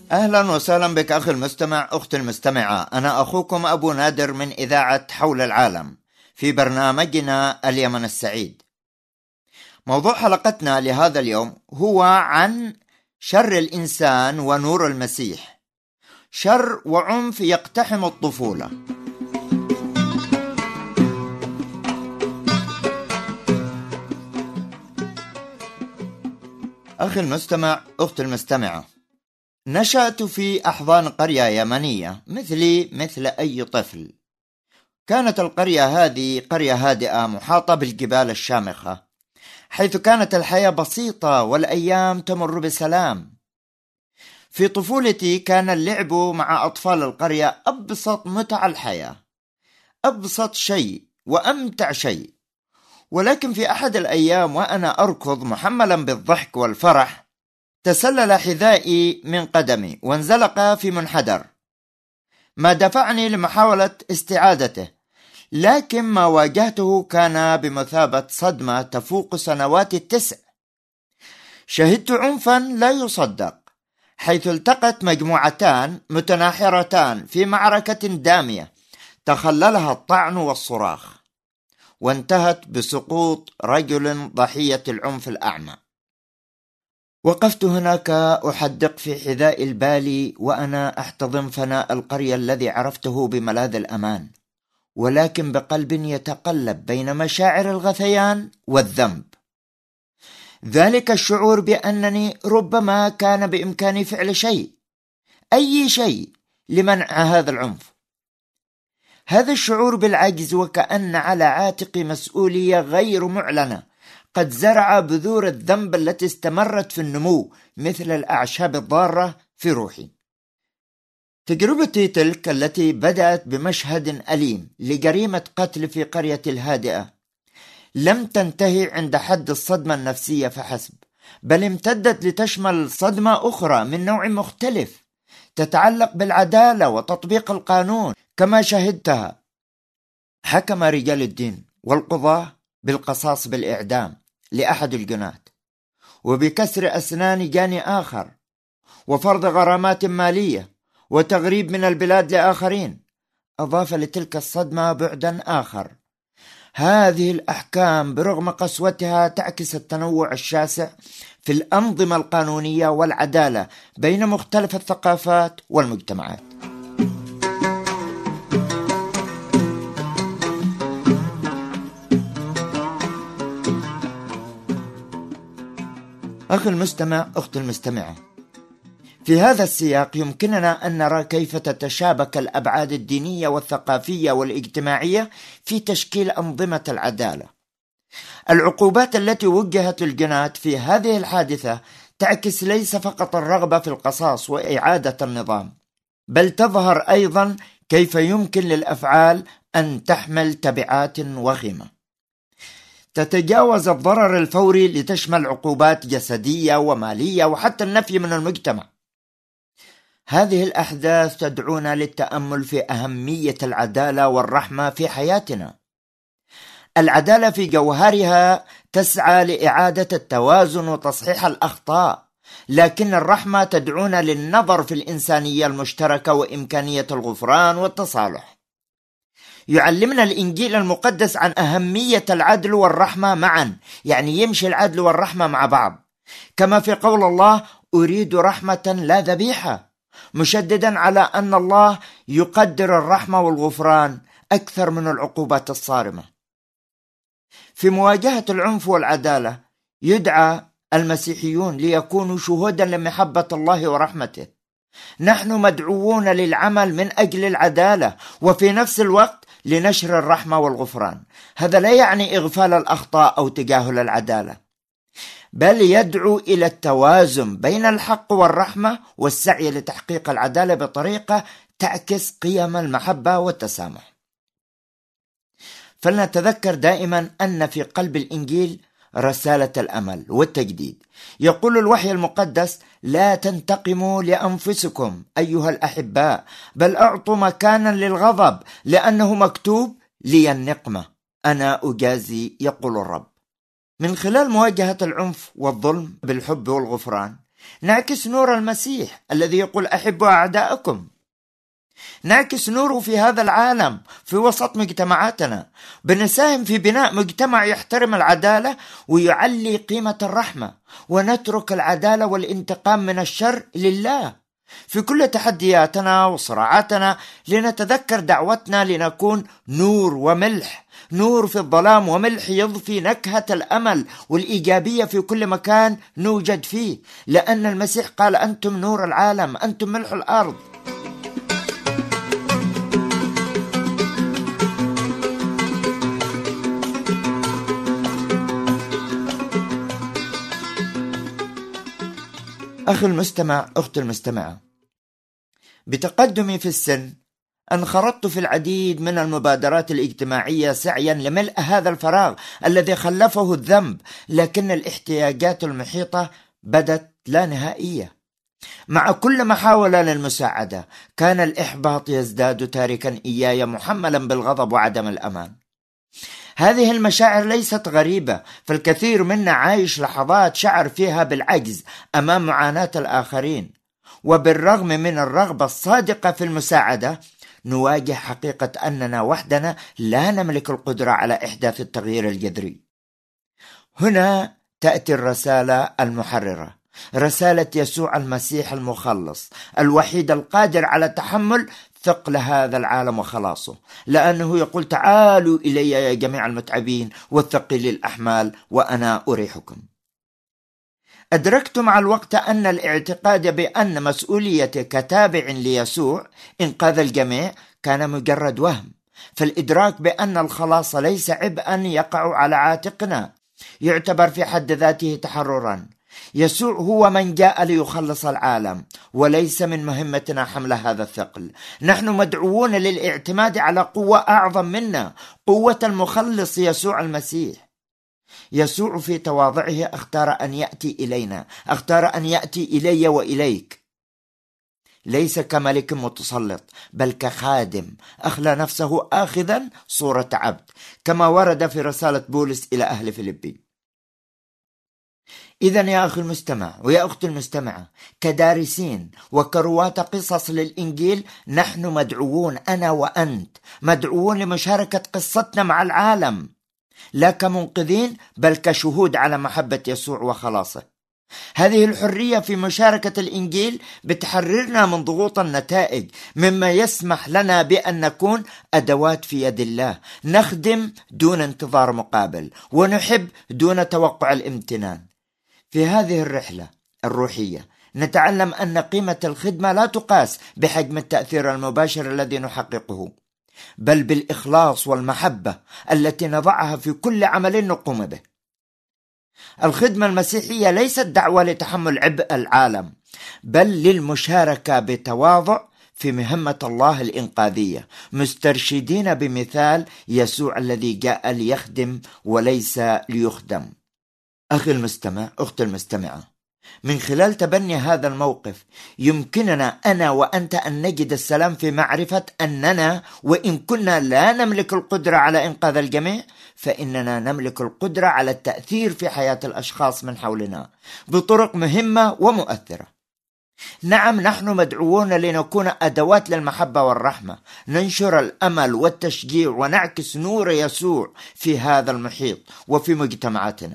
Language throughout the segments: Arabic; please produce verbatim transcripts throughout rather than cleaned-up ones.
أهلا وسهلا بك أخي المستمع أختي المستمعة. أنا أخوكم أبو نادر من إذاعة حول العالم في برنامجنا اليمن السعيد. موضوع حلقتنا لهذا اليوم هو عن شر الإنسان ونور المسيح. شر وعنف يقتحم الطفولة. أخي المستمع أختي المستمعة، نشأت في أحضان قرية يمنية مثلي مثل أي طفل. كانت القرية هذه قرية هادئة محاطة بالجبال الشامخة، حيث كانت الحياة بسيطة والأيام تمر بسلام. في طفولتي كان اللعب مع أطفال القرية أبسط متع الحياة، أبسط شيء وأمتع شيء. ولكن في أحد الأيام وأنا أركض محملا بالضحك والفرح، تسلل حذائي من قدمي وانزلق في منحدر، ما دفعني لمحاولة استعادته، لكن ما واجهته كان بمثابة صدمة تفوق سنوات التسع. شهدت عنفا لا يصدق، حيث التقت مجموعتان متناحرتان في معركة دامية تخللها الطعن والصراخ، وانتهت بسقوط رجل ضحية العنف الأعمى. وقفت هناك أحدق في حذاء البالي وأنا أحتضن فناء القرية الذي عرفته بملاذ الأمان، ولكن بقلب يتقلب بين مشاعر الغثيان والذنب. ذلك الشعور بأنني ربما كان بإمكاني فعل شيء، أي شيء، لمنع هذا العنف. هذا الشعور بالعجز وكأن على عاتقي مسؤولية غير معلنة قد زرع بذور الذنب التي استمرت في النمو مثل الأعشاب الضارة في روحي. تجربتي تلك التي بدأت بمشهد أليم لجريمة قتل في قرية الهادئة لم تنتهي عند حد الصدمة النفسية فحسب، بل امتدت لتشمل صدمة أخرى من نوع مختلف تتعلق بالعدالة وتطبيق القانون كما شهدتها. حكم رجال الدين والقضاة بالقصاص بالإعدام لأحد الجناة، وبكسر أسنان جاني آخر، وفرض غرامات مالية وتغريب من البلاد لآخرين. أضاف لتلك الصدمة بعدا آخر. هذه الأحكام برغم قسوتها تعكس التنوع الشاسع في الأنظمة القانونية والعدالة بين مختلف الثقافات والمجتمعات. أخي المستمع أختي المستمعة، في هذا السياق يمكننا أن نرى كيف تتشابك الأبعاد الدينية والثقافية والاجتماعية في تشكيل أنظمة العدالة. العقوبات التي وجهت للجناة في هذه الحادثة تعكس ليس فقط الرغبة في القصاص وإعادة النظام، بل تظهر أيضا كيف يمكن للأفعال أن تحمل تبعات وخيمة تتجاوز الضرر الفوري لتشمل عقوبات جسدية ومالية وحتى النفي من المجتمع. هذه الأحداث تدعونا للتأمل في أهمية العدالة والرحمة في حياتنا. العدالة في جوهرها تسعى لإعادة التوازن وتصحيح الأخطاء، لكن الرحمة تدعونا للنظر في الإنسانية المشتركة وإمكانية الغفران والتصالح. يعلمنا الإنجيل المقدس عن أهمية العدل والرحمة معا، يعني يمشي العدل والرحمة مع بعض، كما في قول الله: أريد رحمة لا ذبيحة، مشددا على أن الله يقدر الرحمة والغفران أكثر من العقوبات الصارمة. في مواجهة العنف والعدالة يدعى المسيحيون ليكونوا شهودا لمحبة الله ورحمته. نحن مدعوون للعمل من أجل العدالة وفي نفس الوقت لنشر الرحمة والغفران. هذا لا يعني إغفال الأخطاء أو تجاهل العدالة، بل يدعو إلى التوازن بين الحق والرحمة والسعي لتحقيق العدالة بطريقة تعكس قيم المحبة والتسامح. فلنتذكر دائما أن في قلب الإنجيل رسالة الأمل والتجديد. يقول الوحي المقدس: لا تنتقموا لأنفسكم أيها الأحباء، بل أعطوا مكانا للغضب، لأنه مكتوب: لي النقمة أنا أجازي، يقول الرب. من خلال مواجهة العنف والظلم بالحب والغفران نعكس نور المسيح الذي يقول أحبوا أعداءكم. نعكس نوره في هذا العالم في وسط مجتمعاتنا، بنساهم في بناء مجتمع يحترم العدالة ويعلي قيمة الرحمة، ونترك العدالة والانتقام من الشر لله. في كل تحدياتنا وصراعاتنا لنتذكر دعوتنا لنكون نور وملح، نور في الظلام وملح يضفي نكهة الأمل والإيجابية في كل مكان نوجد فيه، لأن المسيح قال أنتم نور العالم، أنتم ملح الأرض. أخي المستمع، أختي المستمعة، بتقدمي في السن انخرطت في العديد من المبادرات الاجتماعية سعيا لملء هذا الفراغ الذي خلفه الذنب، لكن الاحتياجات المحيطة بدت لا نهائية. مع كل محاولة للمساعدة كان الإحباط يزداد، تاركا إياي محملا بالغضب وعدم الأمان. هذه المشاعر ليست غريبة، فالكثير منا عايش لحظات شعر فيها بالعجز أمام معاناة الآخرين، وبالرغم من الرغبة الصادقة في المساعدة نواجه حقيقة أننا وحدنا لا نملك القدرة على إحداث التغيير الجذري. هنا تأتي الرسالة المحررة، رسالة يسوع المسيح المخلص الوحيد القادر على تحمل ثقل هذا العالم وخلاصه، لأنه يقول تعالوا إلي يا جميع المتعبين والثقيل الأحمال وأنا أريحكم. أدركت مع الوقت أن الاعتقاد بأن مسؤوليتي كتابع ليسوع إنقاذ الجميع كان مجرد وهم، فالإدراك بأن الخلاص ليس عبئا يقع على عاتقنا يعتبر في حد ذاته تحررا. يسوع هو من جاء ليخلص العالم، وليس من مهمتنا حمل هذا الثقل. نحن مدعوون للاعتماد على قوة أعظم منا، قوة المخلص يسوع المسيح. يسوع في تواضعه اختار أن يأتي إلينا، اختار أن يأتي إلي وإليك، ليس كملك متسلط بل كخادم أخلى نفسه آخذا صورة عبد، كما ورد في رسالة بولس إلى أهل فيلبي. إذن يا أخي المستمع ويا أختي المستمعة، كدارسين وكرواة قصص للإنجيل نحن مدعوون، أنا وأنت مدعوون لمشاركة قصتنا مع العالم، لا كمنقذين بل كشهود على محبة يسوع وخلاصه. هذه الحرية في مشاركة الإنجيل بتحررنا من ضغوط النتائج، مما يسمح لنا بأن نكون أدوات في يد الله، نخدم دون انتظار مقابل ونحب دون توقع الامتنان. في هذه الرحلة الروحية نتعلم أن قيمة الخدمة لا تقاس بحجم التأثير المباشر الذي نحققه، بل بالإخلاص والمحبة التي نضعها في كل عمل نقوم به. الخدمة المسيحية ليست دعوة لتحمل عبء العالم، بل للمشاركة بتواضع في مهمة الله الإنقاذية، مسترشدين بمثال يسوع الذي جاء ليخدم وليس ليخدم. أخي المستمع، أختي المستمعة، من خلال تبني هذا الموقف يمكننا أنا وأنت أن نجد السلام في معرفة أننا وإن كنا لا نملك القدرة على إنقاذ الجميع، فإننا نملك القدرة على التأثير في حياة الأشخاص من حولنا بطرق مهمة ومؤثرة. نعم، نحن مدعوون لنكون أدوات للمحبة والرحمة، ننشر الأمل والتشجيع ونعكس نور يسوع في هذا المحيط وفي مجتمعاتنا.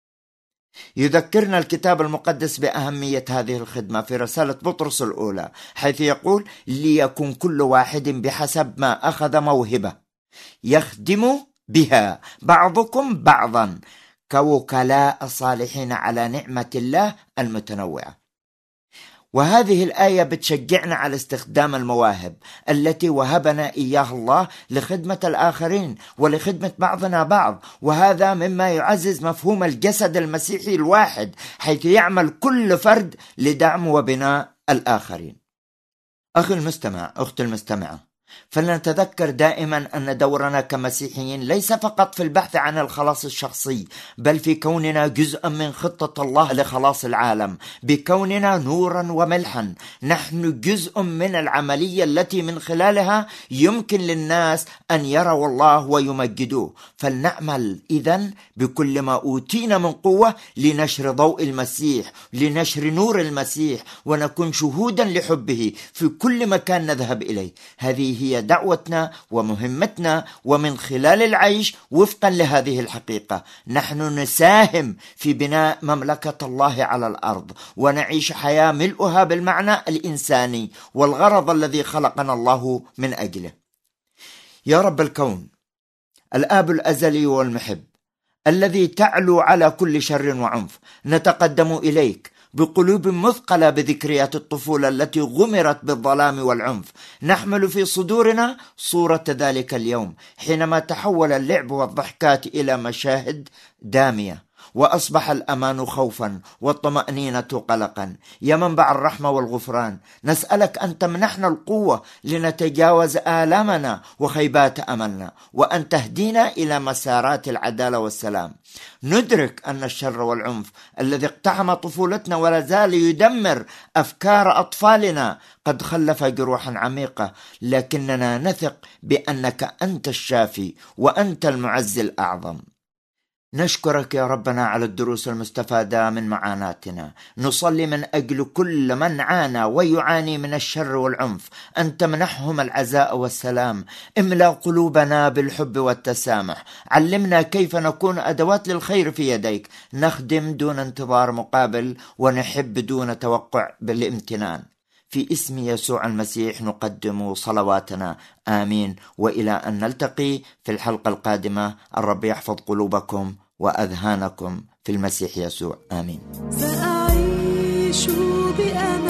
يذكرنا الكتاب المقدس بأهمية هذه الخدمة في رسالة بطرس الأولى، حيث يقول ليكن كل واحد بحسب ما أخذ موهبة يخدم بها بعضكم بعضا كوكلاء صالحين على نعمة الله المتنوعة. وهذه الآية بتشجعنا على استخدام المواهب التي وهبنا إياها الله لخدمة الآخرين ولخدمة بعضنا بعض، وهذا مما يعزز مفهوم الجسد المسيحي الواحد، حيث يعمل كل فرد لدعم وبناء الآخرين. أخي المستمع، أختي المستمعة، فلنتذكر دائما أن دورنا كمسيحيين ليس فقط في البحث عن الخلاص الشخصي، بل في كوننا جزءا من خطة الله لخلاص العالم، بكوننا نورا وملحا. نحن جزء من العملية التي من خلالها يمكن للناس أن يروا الله ويمجدوه. فلنعمل إذن بكل ما أوتينا من قوة لنشر ضوء المسيح، لنشر نور المسيح، ونكون شهودا لحبه في كل مكان نذهب إليه. هذه هي دعوتنا ومهمتنا، ومن خلال العيش وفقا لهذه الحقيقة نحن نساهم في بناء مملكة الله على الأرض، ونعيش حياة ملؤها بالمعنى الإنساني والغرض الذي خلقنا الله من أجله. يا رب الكون، الآب الأزلي والمحب الذي تعلو على كل شر وعنف، نتقدم إليك بقلوب مثقلة بذكريات الطفولة التي غمرت بالظلام والعنف. نحمل في صدورنا صورة ذلك اليوم حينما تحول اللعب والضحكات إلى مشاهد دامية، وأصبح الأمان خوفا والطمأنينة قلقا. يا منبع الرحمة والغفران، نسألك أن تمنحنا القوة لنتجاوز آلامنا وخيبات أملنا، وأن تهدينا إلى مسارات العدالة والسلام. ندرك أن الشر والعنف الذي اقتحم طفولتنا ولا زال يدمر أفكار أطفالنا قد خلف جروحا عميقة، لكننا نثق بأنك أنت الشافي وأنت المعز الأعظم. نشكرك يا ربنا على الدروس المستفادة من معاناتنا. نصلي من أجل كل من عانى ويعاني من الشر والعنف أن تمنحهم العزاء والسلام. املأ قلوبنا بالحب والتسامح. علمنا كيف نكون أدوات للخير في يديك، نخدم دون انتظار مقابل، ونحب دون توقع بالامتنان. في اسم يسوع المسيح نقدم صلواتنا، آمين. وإلى أن نلتقي في الحلقة القادمة، الرب يحفظ قلوبكم وأذهانكم في المسيح يسوع، آمين. سأعيش بأمان